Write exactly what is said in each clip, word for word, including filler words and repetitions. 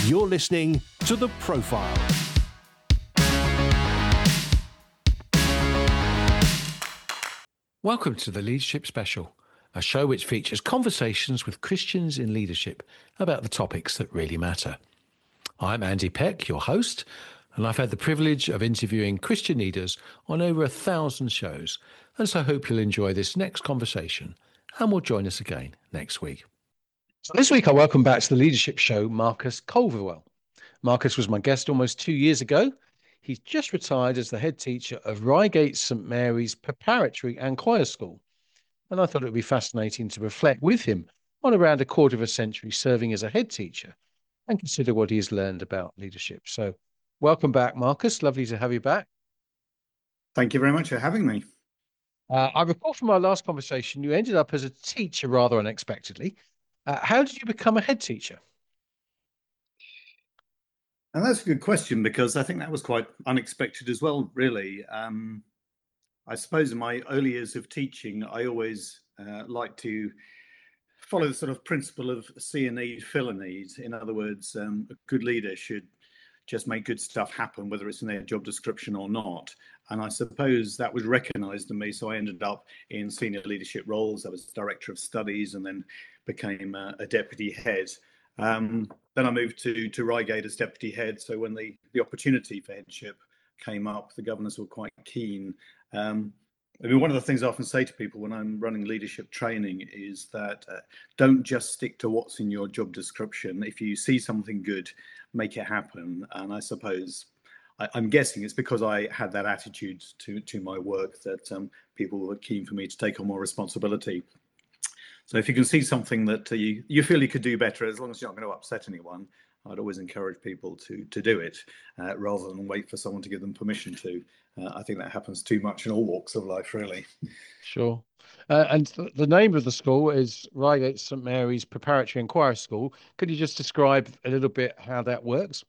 You're listening to The Profile. Welcome to the Leadership Special, a show which features conversations with Christians in leadership about the topics that really matter. I'm Andy Peck, your host, and I've had the privilege of interviewing Christian leaders on over a thousand shows, and so I hope you'll enjoy this next conversation and will join us again next week. So this week I welcome back to the Leadership Show Marcus Culverwell. Marcus was my guest almost two years ago. He's just retired as the head teacher of Reigate St Mary's Preparatory and Choir School. And I thought it would be fascinating to reflect with him on around a quarter of a century serving as a head teacher and consider what he has learned about leadership. So welcome back, Marcus. Lovely to have you back. Thank you very much for having me. Uh, I recall from our last conversation, you ended up as a teacher rather unexpectedly. Uh, how did you become a head teacher? And that's a good question, because I think that was quite unexpected as well, really. Um, I suppose in my early years of teaching, I always uh, like to follow the sort of principle of see a need, fill a need. In other words, um, a good leader should just make good stuff happen, whether it's in their job description or not. And I suppose that was recognised in me, so I ended up in senior leadership roles. I was director of studies and then became a, a deputy head. Um, then I moved to, to Reigate as deputy head. So when the, the opportunity for headship came up, the governors were quite keen. Um, I mean, one of the things I often say to people when I'm running leadership training is that uh, don't just stick to what's in your job description. If you see something good, make it happen. And I suppose, I, I'm guessing it's because I had that attitude to, to my work that um, people were keen for me to take on more responsibility. So if you can see something that uh, you, you feel you could do better, as long as you're not going to upset anyone, I'd always encourage people to to do it uh, rather than wait for someone to give them permission to. Uh, I think that happens too much in all walks of life, really. Sure. Uh, and th- the name of the school is Reigate St Mary's Preparatory and Choir School. Could you just describe a little bit how that works?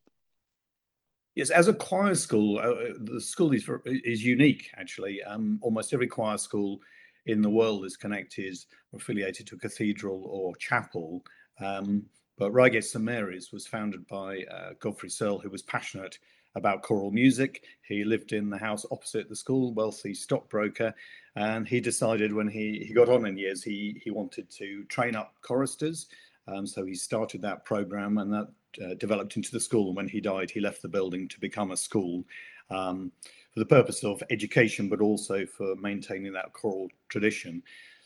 Yes, as a choir school, uh, the school is is unique, actually. Um, almost every choir school in the world is connected or affiliated to a cathedral or chapel. Um, but Reigate St Mary's was founded by uh, Godfrey Searle, who was passionate about choral music. He lived in the house opposite the school, wealthy stockbroker, and he decided when he, he got on in years, he, he wanted to train up choristers. Um, so he started that program, and that uh, developed into the school. And when he died, he left the building to become a school um, for the purpose of education, but also for maintaining that choral tradition.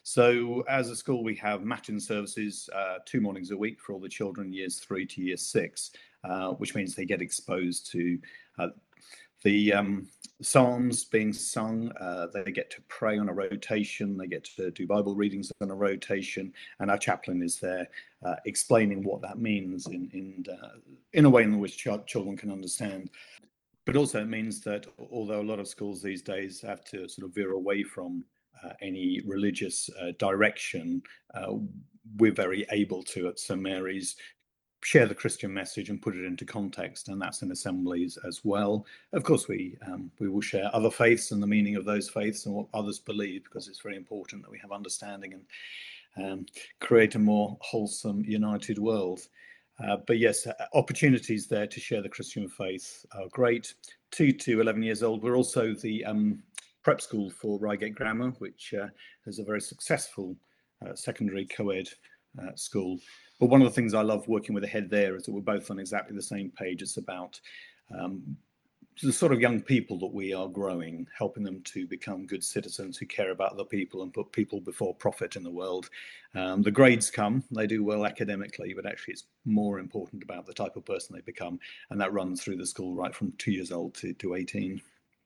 So as a school, we have matin services uh, two mornings a week for all the children, years three to year six, uh, which means they get exposed to uh, the um, psalms being sung. Uh, they get to pray on a rotation. They get to do Bible readings on a rotation, and our chaplain is there uh, explaining what that means in in, uh, in a way in which ch- children can understand. But also it means that although a lot of schools these days have to sort of veer away from uh, any religious uh, direction, uh, we're very able to at St Mary's share the Christian message and put it into context, and that's in assemblies as well. Of course, we um, we will share other faiths and the meaning of those faiths and what others believe, because it's very important that we have understanding and um, create a more wholesome, united world. Uh, but yes, opportunities there to share the Christian faith are great. Two to eleven years old. We're also the um, prep school for Reigate Grammar, which uh, is a very successful uh, secondary co-ed uh, school. But one of the things I love working with the head there is that we're both on exactly the same page. It's about um, the sort of young people that we are growing, helping them to become good citizens who care about other people and put people before profit in the world. Um, the grades come, they do well academically, but actually it's more important about the type of person they become. And that runs through the school right from two years old to, to eighteen.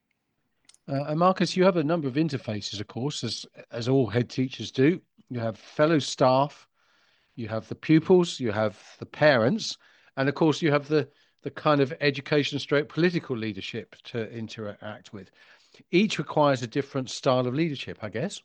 Uh, and Marcus, you have a number of interfaces, of course, as as all head teachers do. You have fellow staff, you have the pupils, you have the parents, and of course you have the the kind of education stroke political leadership to interact with. Each requires a different style of leadership, I guess.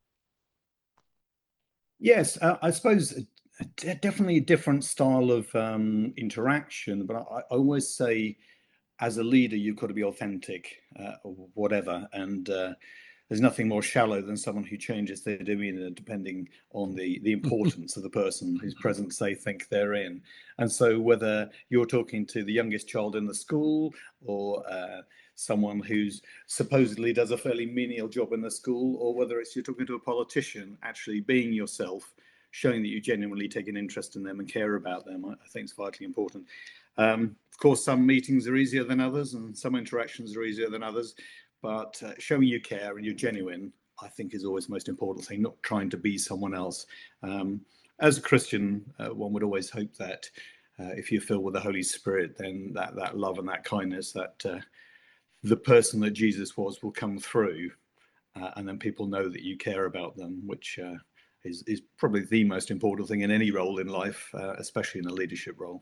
Yes, uh, I suppose uh, definitely a different style of um, interaction, but I, I always say as a leader, you've got to be authentic, uh, or whatever. And uh, there's nothing more shallow than someone who changes their demeanor depending on the, the importance of the person whose presence they think they're in. And so whether you're talking to the youngest child in the school or uh, someone who's supposedly does a fairly menial job in the school, or whether it's you're talking to a politician, actually being yourself, showing that you genuinely take an interest in them and care about them, I, I think is vitally important. Um, of course, some meetings are easier than others and some interactions are easier than others. But uh, showing you care and you're genuine, I think, is always the most important thing, not trying to be someone else. Um, as a Christian, uh, one would always hope that uh, if you're filled with the Holy Spirit, then that, that love and that kindness, that uh, the person that Jesus was will come through, uh, and then people know that you care about them, which uh, is, is probably the most important thing in any role in life, uh, especially in a leadership role.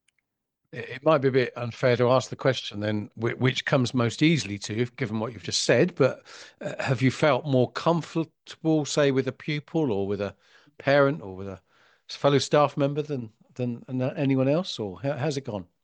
It might be a bit unfair to ask the question then, which comes most easily to you, given what you've just said, but uh, have you felt more comfortable, say, with a pupil or with a parent or with a fellow staff member than than anyone else, or how, how's it gone?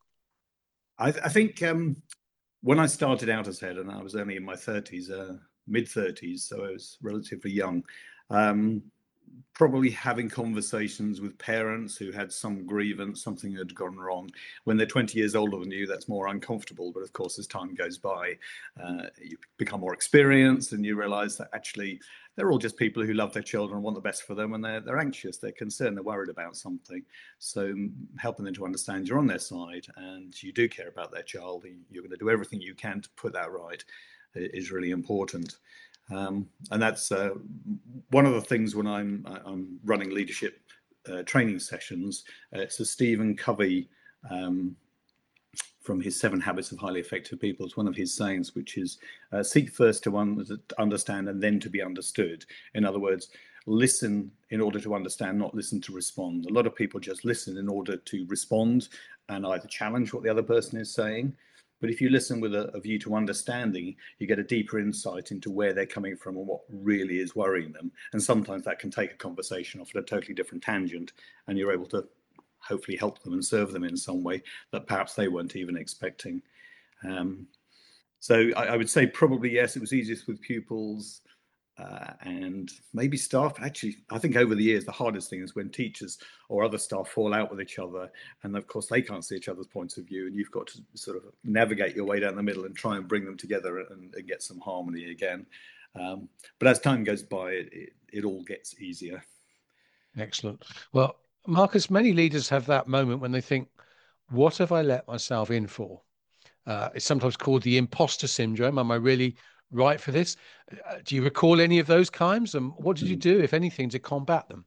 I, th- I think um, when I started out as head, and I was only in my thirties, uh, mid thirties, so I was relatively young, um, probably having conversations with parents who had some grievance, something had gone wrong. When they're twenty years older than you, that's more uncomfortable. But of course, as time goes by, uh, you become more experienced and you realize that actually they're all just people who love their children and want the best for them, and they're, they're anxious, they're concerned, they're worried about something. So helping them to understand you're on their side and you do care about their child, you're going to do everything you can to put that right, is really important. Um, and that's uh, one of the things when I'm I'm running leadership uh, training sessions. Uh, it's a Stephen Covey um, from his Seven Habits of Highly Effective People. It's one of his sayings, which is uh, seek first to un- understand and then to be understood. In other words, listen in order to understand, not listen to respond. A lot of people just listen in order to respond and either challenge what the other person is saying. But if you listen with a, a view to understanding, you get a deeper insight into where they're coming from and what really is worrying them. And sometimes that can take a conversation off at a totally different tangent, and you're able to hopefully help them and serve them in some way that perhaps they weren't even expecting. Um, so I, I would say probably yes, it was easiest with pupils. Uh, and maybe staff. Actually, I think over the years, the hardest thing is when teachers or other staff fall out with each other. And of course, they can't see each other's points of view. And you've got to sort of navigate your way down the middle and try and bring them together and, and get some harmony again. Um, but as time goes by, it, it, it all gets easier. Excellent. Well, Marcus, many leaders have that moment when they think, what have I let myself in for? Uh, it's sometimes called the imposter syndrome. Am I really right for this? Uh, do you recall any of those times? And what did you do, if anything, to combat them?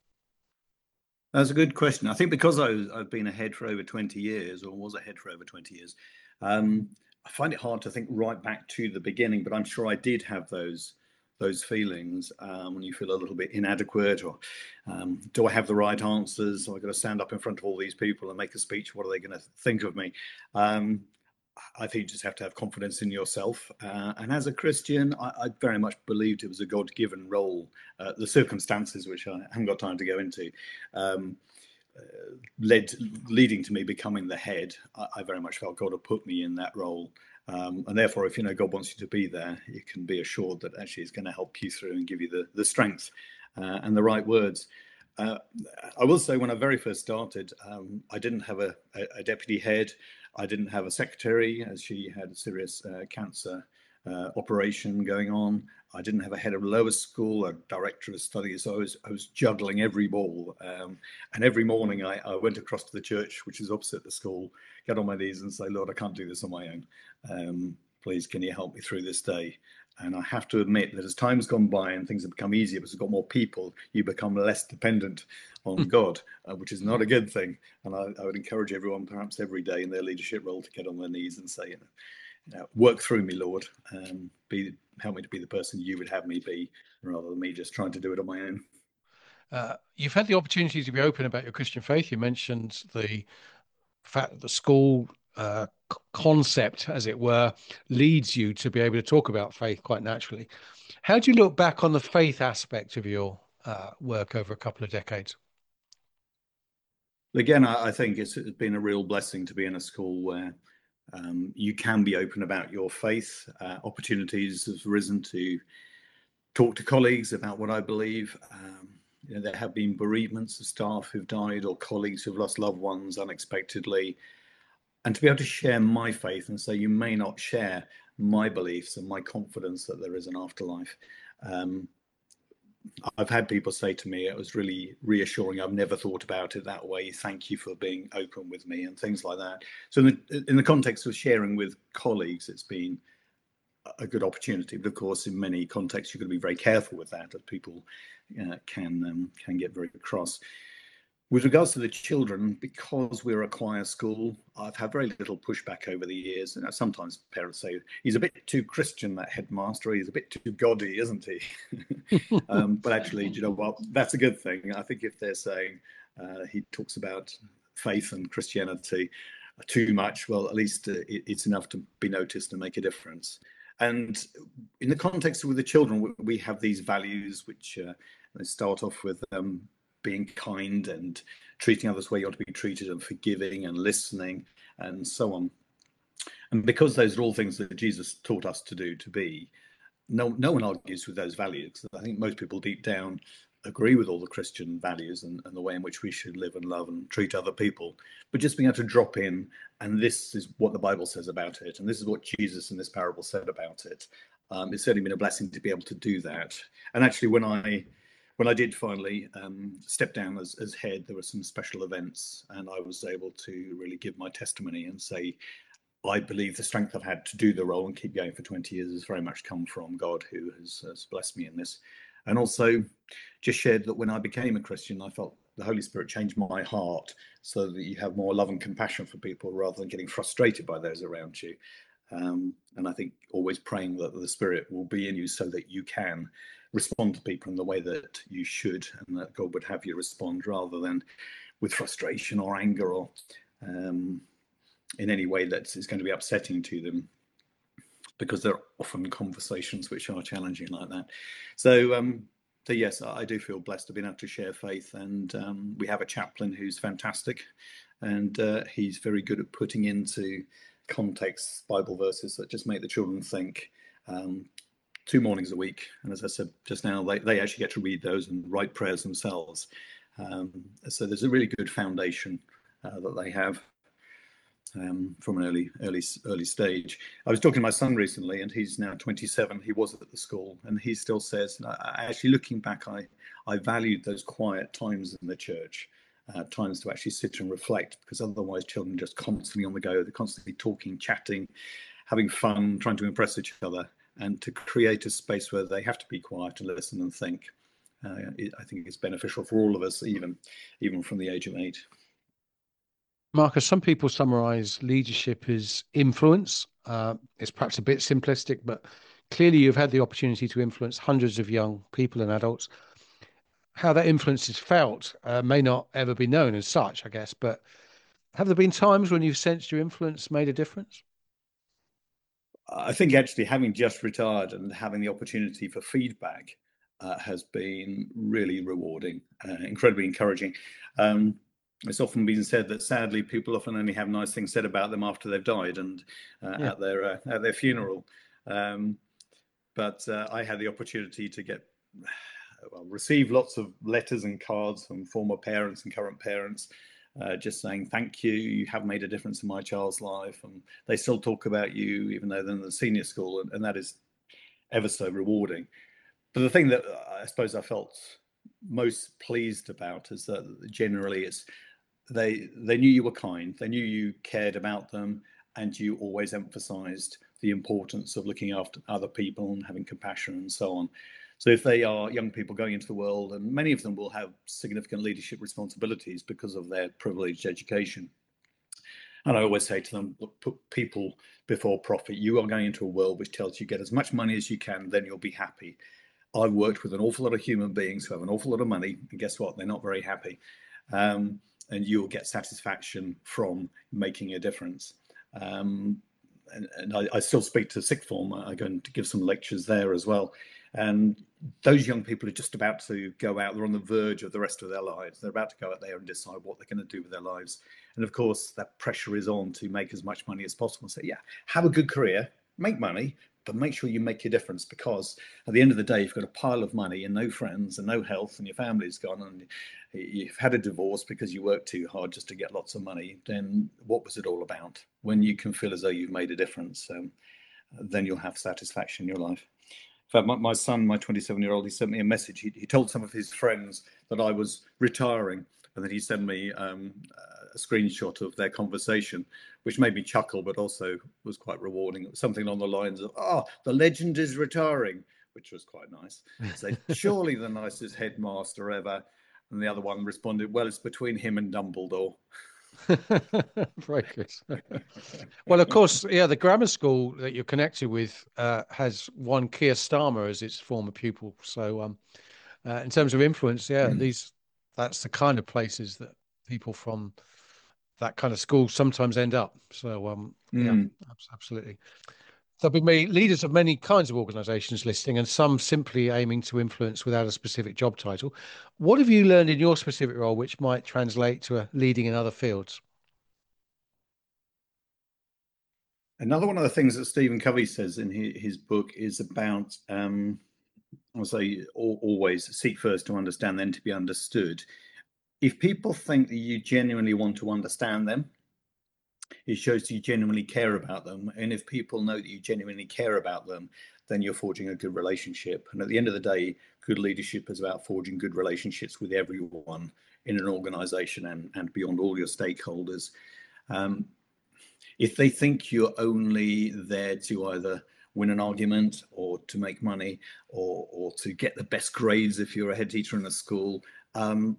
That's a good question. I think because I was, I've been ahead for over twenty years, or was ahead for over twenty years, um, I find it hard to think right back to the beginning, but I'm sure I did have those those feelings um, when you feel a little bit inadequate, or um, do I have the right answers? I've got to stand up in front of all these people and make a speech. What are they going to think of me? Um, I think you just have to have confidence in yourself. Uh, and as a Christian, I, I very much believed it was a God-given role. Uh, the circumstances, which I haven't got time to go into, um, uh, led leading to me becoming the head. I, I very much felt God had put me in that role. Um, and therefore, if you know God wants you to be there, you can be assured that actually He's going to help you through and give you the, the strength uh, and the right words. Uh, I will say when I very first started, um, I didn't have a, a, a deputy head. I didn't have a secretary, as she had a serious uh, cancer uh, operation going on. I didn't have a head of lower school, a director of studies. So I was, I was juggling every ball. Um, and every morning I, I went across to the church, which is opposite the school, get on my knees and say, Lord, I can't do this on my own. Um, please, can you help me through this day? And I have to admit that as time's gone by and things have become easier because we've got more people, you become less dependent on God, uh, which is not a good thing. And I, I would encourage everyone, perhaps every day in their leadership role, to get on their knees and say, you know, you know work through me, Lord, and be help me to be the person you would have me be, rather than me just trying to do it on my own. Uh, you've had the opportunity to be open about your Christian faith. You mentioned the fact that the school uh, concept, as it were, leads you to be able to talk about faith quite naturally. How do you look back on the faith aspect of your uh, work over a couple of decades? Again, I, I think it's, it's been a real blessing to be in a school where um, you can be open about your faith. Uh, opportunities have risen to talk to colleagues about what I believe. Um, you know, there have been bereavements of staff who've died or colleagues who've lost loved ones unexpectedly. And to be able to share my faith and say, you may not share my beliefs and my confidence that there is an afterlife. Um, I've had people say to me, it was really reassuring. I've never thought about it that way. Thank you for being open with me and things like that. So in the, in the context of sharing with colleagues, it's been a good opportunity. But of course, in many contexts, you've got to be very careful with that, as people uh, can um, can get very cross. With regards to the children, because we're a choir school, I've had very little pushback over the years. And sometimes parents say, he's a bit too Christian, that headmaster. He's a bit too godly, isn't he? um, but actually, you know what? That's a good thing. I think if they're saying uh, he talks about faith and Christianity too much, well, at least uh, it, it's enough to be noticed and make a difference. And in the context with the children, we have these values which uh, they start off with um, being kind and treating others where you ought to be treated, and forgiving and listening and so on. And because those are all things that Jesus taught us to do, to be, no, no one argues with those values. I think most people deep down agree with all the Christian values and, and the way in which we should live and love and treat other people. But just being able to drop in, and this is what the Bible says about it, and this is what Jesus in this parable said about it. Um, it's certainly been a blessing to be able to do that. And actually, when I when I did finally um, step down as, as head, there were some special events, and I was able to really give my testimony and say, I believe the strength I've had to do the role and keep going for twenty years has very much come from God, who has, has blessed me in this. And also just shared that when I became a Christian, I felt the Holy Spirit changed my heart so that you have more love and compassion for people rather than getting frustrated by those around you. Um, and I think always praying that the Spirit will be in you so that you can respond to people in the way that you should, and that God would have you respond rather than with frustration or anger or um, in any way that is going to be upsetting to them, because there are often conversations which are challenging like that. So, um, so yes, I do feel blessed to be able to share faith, and um, we have a chaplain who's fantastic, and uh, he's very good at putting into context Bible verses that just make the children think. Um, two mornings a week, and as I said just now, they, they actually get to read those and write prayers themselves. Um, so there's a really good foundation uh, that they have. Um, from an early, early, early stage. I was talking to my son recently, and he's now twenty-seven. He was at the school, and he still says, I, actually looking back, I, I valued those quiet times in the church, uh, times to actually sit and reflect, because otherwise children are just constantly on the go. They're constantly talking, chatting, having fun, trying to impress each other, and to create a space where they have to be quiet and listen and think. Uh, it, I think it's beneficial for all of us, even, even from the age of eight. Marcus, some people summarize leadership as influence. Uh, it's perhaps a bit simplistic, but clearly you've had the opportunity to influence hundreds of young people and adults. How that influence is felt uh, may not ever be known as such, I guess, but have there been times when you've sensed your influence made a difference? I think actually having just retired and having the opportunity for feedback uh, has been really rewarding, uh, incredibly encouraging. Um, It's often been said that sadly people often only have nice things said about them after they've died and uh, yeah. at their uh, at their funeral. Um, but uh, I had the opportunity to get well, receive lots of letters and cards from former parents and current parents, uh, just saying thank you. You have made a difference in my child's life, and they still talk about you even though they're in the senior school, and, and that is ever so rewarding. But the thing that I suppose I felt most pleased about is that generally it's They they knew you were kind, they knew you cared about them, and you always emphasized the importance of looking after other people and having compassion and so on. So if they are young people going into the world, and many of them will have significant leadership responsibilities because of their privileged education. And I always say to them, look, put people before profit. You are going into a world which tells you get as much money as you can, then you'll be happy. I've worked with an awful lot of human beings who have an awful lot of money, and guess what? They're not very happy. Um, and you'll get satisfaction from making a difference. Um, and and I, I still speak to sixth form. I go and give some lectures there as well. And those young people are just about to go out. They're on the verge of the rest of their lives. They're about to go out there and decide what they're going to do with their lives. And of course, that pressure is on to make as much money as possible. So yeah, have a good career, make money, but make sure you make your difference, because at the end of the day, you've got a pile of money and no friends and no health, and your family's gone, and you've had a divorce because you worked too hard just to get lots of money. Then what was it all about? When you can feel as though you've made a difference, um, then you'll have satisfaction in your life. In fact, my, my son, my twenty-seven-year-old, he sent me a message. He, he told some of his friends that I was retiring, and then he sent me um, a screenshot of their conversation, which made me chuckle, but also was quite rewarding. It was something along the lines of, "Oh, the legend is retiring," which was quite nice. So, surely the nicest headmaster ever. And the other one responded, "Well, it's between him and Dumbledore." Very good. Well, of course, yeah, the grammar school that you're connected with uh, has one Keir Starmer as its former pupil. So, um, uh, in terms of influence, yeah, mm. these that's the kind of places that people from that kind of school sometimes end up. So, um, mm. yeah, absolutely. There'll be many leaders of many kinds of organizations listening, and some simply aiming to influence without a specific job title. What have you learned in your specific role which might translate to a leading in other fields? Another one of the things that Stephen Covey says in his book is about, um, I'll say, always seek first to understand, then to be understood. If people think that you genuinely want to understand them, it shows you genuinely care about them. And if people know that you genuinely care about them, then you're forging a good relationship. And at the end of the day, good leadership is about forging good relationships with everyone in an organization and, and beyond all your stakeholders. Um, if they think you're only there to either win an argument or to make money or, or to get the best grades if you're a head teacher in a school, um,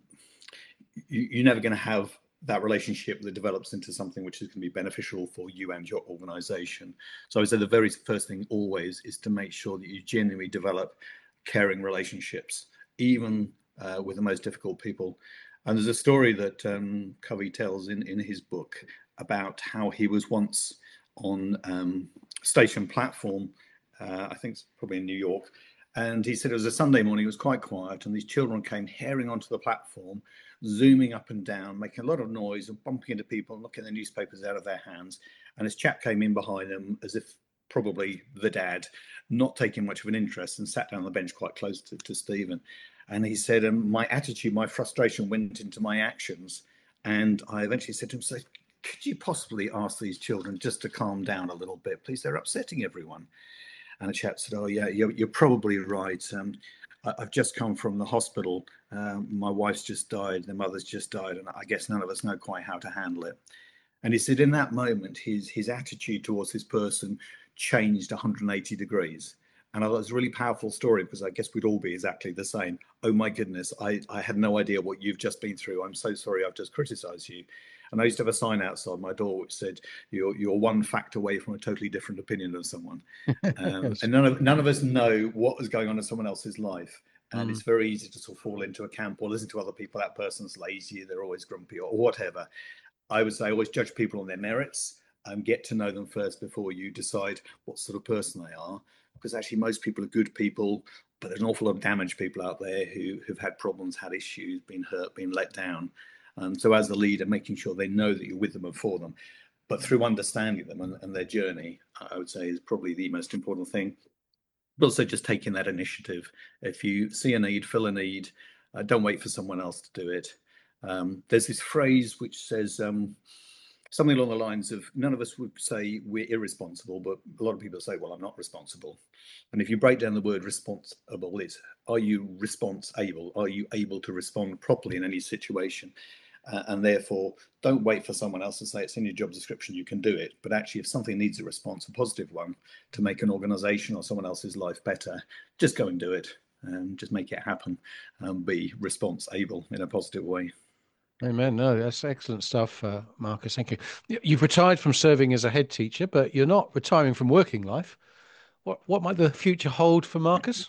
you, you're never going to have that relationship that develops into something which is going to be beneficial for you and your organization. So I would say the very first thing always is to make sure that you genuinely develop caring relationships, even uh, with the most difficult people. And there's a story that um, Covey tells in, in his book about how he was once on um, station platform, uh, I think it's probably in New York, and he said it was a Sunday morning, it was quite quiet, and these children came herring onto the platform, zooming up and down, making a lot of noise and bumping into people and knocking their newspapers out of their hands. And this chap came in behind them as if probably the dad, not taking much of an interest, and sat down on the bench quite close to, to Stephen. And he said, um, my attitude, my frustration went into my actions. And I eventually said to him, so, could you possibly ask these children just to calm down a little bit, please? They're upsetting everyone. And the chap said, oh, yeah, you're, you're probably right. Um, I, I've just come from the hospital. Um, my wife's just died. The mother's just died. And I guess none of us know quite how to handle it. And he said in that moment, his, his attitude towards this person changed one hundred eighty degrees. And I thought it was a really powerful story, because I guess we'd all be exactly the same. Oh, my goodness, I, I had no idea what you've just been through. I'm so sorry, I've just criticized you. And I used to have a sign outside my door which said, you're, you're one fact away from a totally different opinion of someone. Um, and none of, none of us know what is going on in someone else's life. And mm. it's very easy to sort of fall into a camp or listen to other people. That person's lazy, they're always grumpy, or whatever. I would say always judge people on their merits and get to know them first before you decide what sort of person they are. Because actually most people are good people, but there's an awful lot of damaged people out there who have had problems, had issues, been hurt, been let down. Um, so as a leader, making sure they know that you're with them and for them, but through understanding them and, and their journey, I would say is probably the most important thing. But also just taking that initiative. If you see a need, fill a need, uh, don't wait for someone else to do it. Um, there's this phrase which says um, something along the lines of, none of us would say we're irresponsible, but a lot of people say, well, I'm not responsible. And if you break down the word responsible, it's, are you response able? Are you able to respond properly in any situation? Uh, and therefore, don't wait for someone else to say it's in your job description, you can do it. But actually, if something needs a response, a positive one, to make an organization or someone else's life better, just go and do it and just make it happen and be response able in a positive way. Amen. No, that's excellent stuff, uh, Marcus. Thank you. You've retired from serving as a head teacher, but you're not retiring from working life. What what might the future hold for Marcus?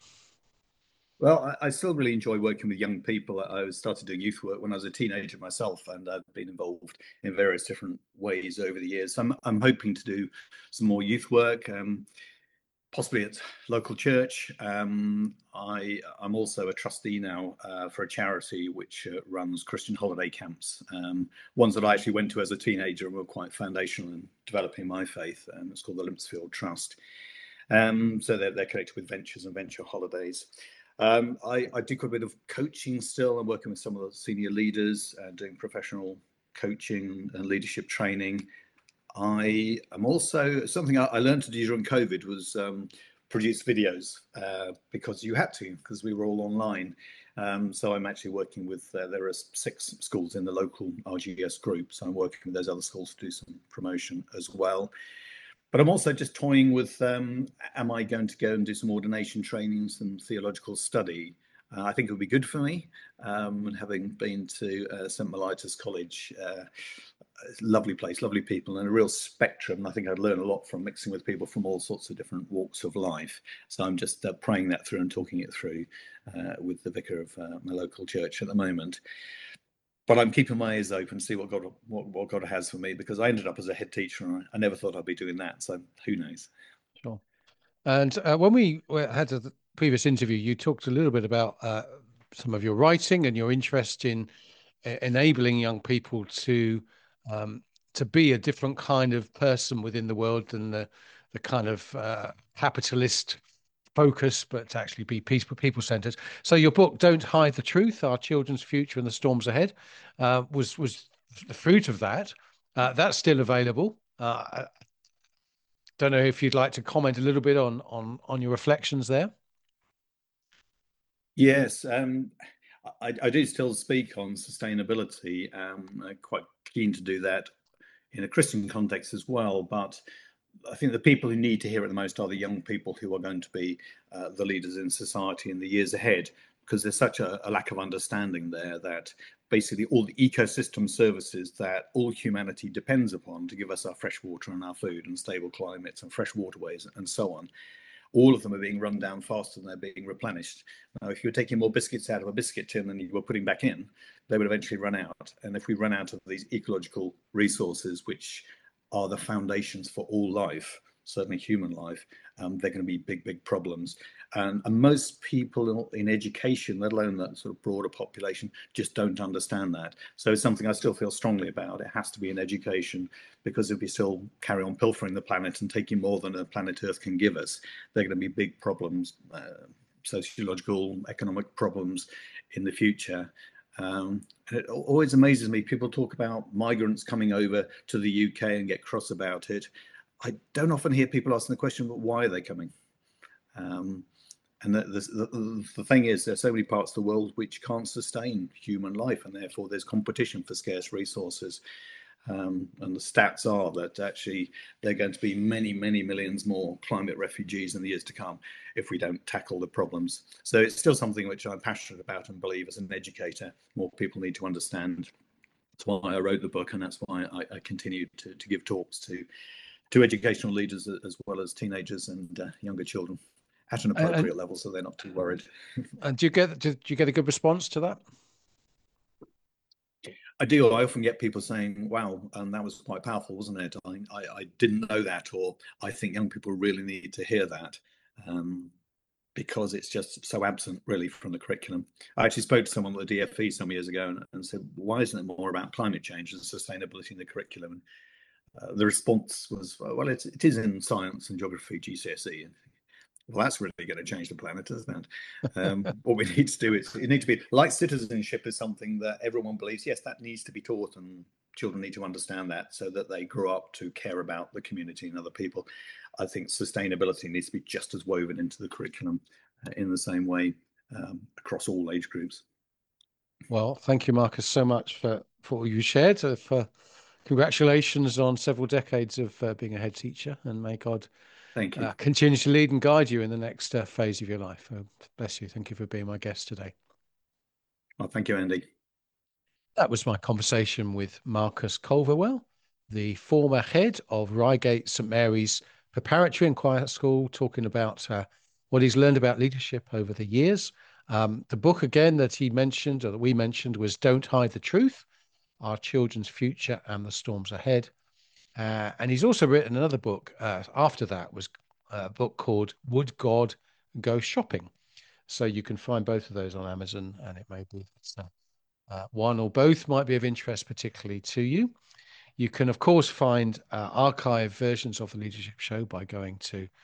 Well, I, I still really enjoy working with young people. I started doing youth work when I was a teenager myself, and I've been involved in various different ways over the years. So I'm, I'm hoping to do some more youth work, um, possibly at local church. Um, I, I'm also a trustee now uh, for a charity which uh, runs Christian holiday camps, um, ones that I actually went to as a teenager and were quite foundational in developing my faith. Um, it's called the Limpsfield Trust. Um, so they're, they're connected with ventures and venture holidays. Um, I, I do quite a bit of coaching still. I'm working with some of the senior leaders, uh, doing professional coaching and leadership training. I am also, something I, I learned to do during COVID was um, produce videos uh, because you had to, because we were all online. Um, so I'm actually working with, uh, there are six schools in the local R G S group. So I'm working with those other schools to do some promotion as well. But I'm also just toying with, um, am I going to go and do some ordination training, some theological study? Uh, I think it would be good for me. Um, and having been to uh, Saint Mellitus College, uh, lovely place, lovely people, and a real spectrum. I think I'd learn a lot from mixing with people from all sorts of different walks of life. So I'm just uh, praying that through and talking it through uh, with the vicar of uh, my local church at the moment. But I'm keeping my ears open to see what God what, what God has for me, because I ended up as a head teacher and I, I never thought I'd be doing that. So who knows? Sure. And uh, when we had a previous interview, you talked a little bit about uh, some of your writing and your interest in uh, enabling young people to um, to be a different kind of person within the world than the the kind of uh, capitalist focus, but to actually be peaceful, people centered. So your book, "Don't Hide the Truth: Our Children's Future and the Storms Ahead," uh, was was the fruit of that. Uh, that's still available. Uh, I don't know if you'd like to comment a little bit on on on your reflections there. Yes, um, I, I do still speak on sustainability. Um, I'm quite keen to do that in a Christian context as well, but I think the people who need to hear it the most are the young people who are going to be uh, the leaders in society in the years ahead, because there's such a, a lack of understanding there that basically all the ecosystem services that all humanity depends upon to give us our fresh water and our food and stable climates and fresh waterways and so on, all of them are being run down faster than they're being replenished. Now, if you were taking more biscuits out of a biscuit tin than you were putting back in, they would eventually run out. And if we run out of these ecological resources, which are the foundations for all life, certainly human life, um, they're going to be big, big problems. And, and most people in, in education, let alone that sort of broader population, just don't understand that. So it's something I still feel strongly about. It has to be in education, because if we still carry on pilfering the planet and taking more than the planet Earth can give us, they're going to be big problems, uh, sociological, economic problems in the future. Um, and it always amazes me. People talk about migrants coming over to the U K and get cross about it. I don't often hear people asking the question, but why are they coming? Um, and the, the, the thing is, there's so many parts of the world which can't sustain human life, and therefore there's competition for scarce resources. Um, and the stats are that actually there are going to be many, many millions more climate refugees in the years to come if we don't tackle the problems. So it's still something which I'm passionate about and believe as an educator more people need to understand. That's why I wrote the book, and that's why I, I continue to, to give talks to, to educational leaders as well as teenagers and uh, younger children at an appropriate And, level, so they're not too worried. and do you get do you get a good response to that? I do. I often get people saying, wow, um, that was quite powerful, wasn't it? I, I, I didn't know that, or I think young people really need to hear that, um, because it's just so absent, really, from the curriculum. I actually spoke to someone at the D F E some years ago and, and said, why isn't it more about climate change and sustainability in the curriculum? And uh, the response was, well, it, it is in science and geography, G C S E. Well, that's really going to change the planet, isn't it? Um, what we need to do is, it needs to be, like citizenship is something that everyone believes, yes, that needs to be taught, and children need to understand that so that they grow up to care about the community and other people. I think sustainability needs to be just as woven into the curriculum uh, in the same way um, across all age groups. Well, thank you, Marcus, so much for, for all you shared. Uh, for congratulations on several decades of uh, being a head teacher, and may God Thank you. Uh, continue to lead and guide you in the next uh, phase of your life. Uh, bless you. Thank you for being my guest today. Well, thank you, Andy. That was my conversation with Marcus Culverwell, the former head of Reigate St Mary's Preparatory and Choir School, talking about uh, what he's learned about leadership over the years. Um, the book, again, that he mentioned, or that we mentioned, was Don't Hide the Truth: Our Children's Future and the Storms Ahead. Uh, and he's also written another book uh, after that, was a book called Would God Go Shopping? So you can find both of those on Amazon, and it may be uh, uh, one or both might be of interest particularly to you. You can, of course, find uh, archive versions of the Leadership Show by going to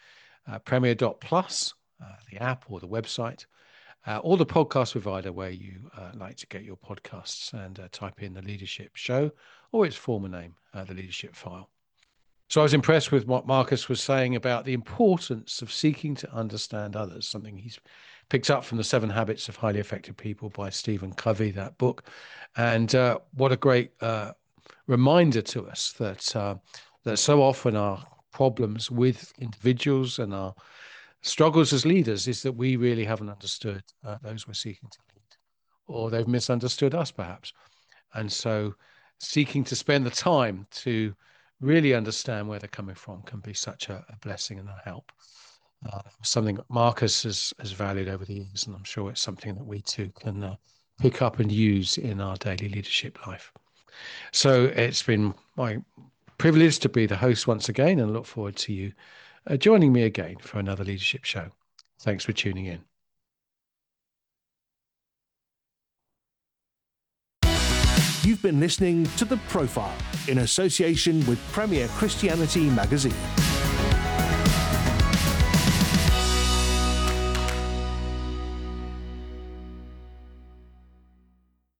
uh, Premier dot plus, uh, the app or the website, uh, or the podcast provider where you uh, like to get your podcasts, and uh, type in The Leadership Show or its former name, uh, The Leadership File. So I was impressed with what Marcus was saying about the importance of seeking to understand others, something he's picked up from The Seven Habits of Highly Effective People by Stephen Covey, that book. And uh, what a great uh, reminder to us that, uh, that so often our problems with individuals and our struggles as leaders is that we really haven't understood uh, those we're seeking to lead, or they've misunderstood us perhaps. And so seeking to spend the time to really understand where they're coming from can be such a, a blessing and a help. Uh, something that Marcus has, has valued over the years, and I'm sure it's something that we too can uh, pick up and use in our daily leadership life. So it's been my privilege to be the host once again, and look forward to you uh, joining me again for another leadership show. Thanks for tuning in. You've been listening to The Profile in association with Premier Christianity Magazine.